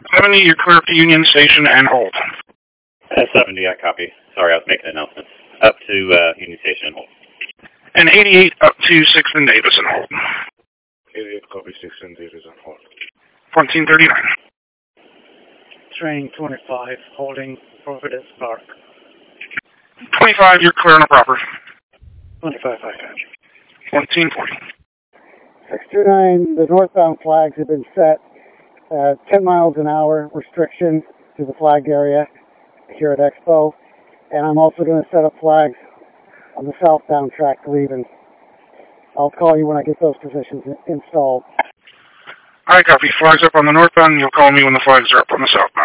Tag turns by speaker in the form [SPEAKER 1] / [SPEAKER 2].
[SPEAKER 1] 70, you're clear up to Union Station and hold.
[SPEAKER 2] 70, I copy. Sorry, I was making announcements. Up to Union Station and hold.
[SPEAKER 1] And 88 up to 6th and Davis and hold.
[SPEAKER 3] 88, copy 6th and Davis and hold.
[SPEAKER 1] 1439.
[SPEAKER 4] Train 25, holding Providence Park.
[SPEAKER 1] 25, you're clear on the proper.
[SPEAKER 4] 25, I got you.
[SPEAKER 1] 1440.
[SPEAKER 5] 629, the northbound flags have been set. 10 miles an hour restriction to the flag area here at Expo. And I'm also going to set up flags on the southbound track leaving. I'll call you when I get those positions installed.
[SPEAKER 1] I copy. Flags up on the northbound, and you'll call me when the flags are up on the southbound.